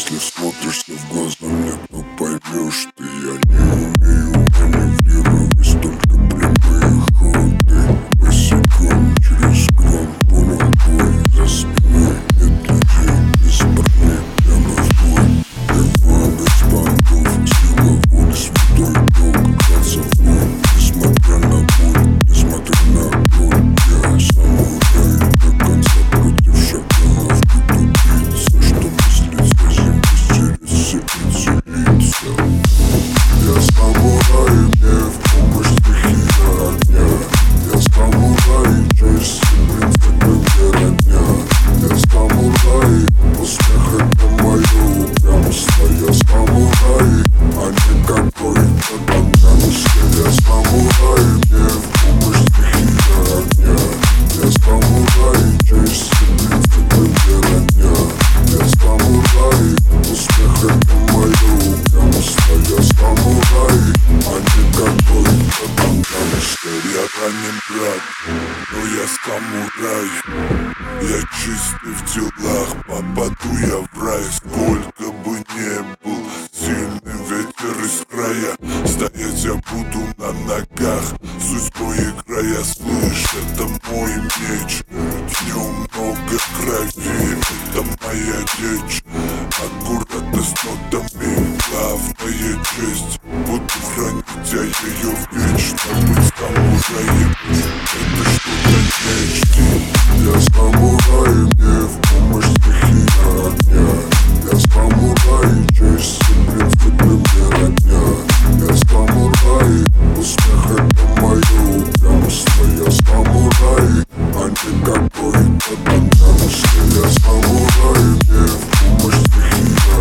Если смотришься в глаза мне, то поймешь ты. Я не умею маневрировать, только прямые ходы. Босиком через кран, понял бой за спиной. Нет людей без парней, прямо в бой. Пиво без понтов, сила воли, святой долг. Кажется в бой, несмотря на боль, несмотря на боль. Я самурай до конца против шакалов. Ты тупица, что мыслить за землю, стереться и делиться. Я самурай, мне в помощь стихия огня. Я самурай, честь и принципы мне родня. Я самурай, успех это мое упрямство. Я самурай, а не какой-то там гангстер. Я самурай, мне в помощь стихия огня. Я самурай, честь и принципы мне родня. Я самурай, успех это мое упрямство. Я самурай, а не какой-то там гангстер. Я ранен, брат, но я самурай. Я чистый в делах, попаду я в рай. Сколько бы не был сильный ветер из края, стоять я буду на ногах, судьбой играя. Слышь, это мой меч, в нем много крови. Это моя речь, аккуратно с нотами. Главная честь, буду хранить я ее вечно. Быть самураем, это что-то нечто. Я самурай, мне в помощь стихия огня. Я самурай, честь и принципы мне родня. Я самурай, успех это мое упрямство. Я самурай, а не какой-то там гангстер. Я самурай, мне в помощь стихия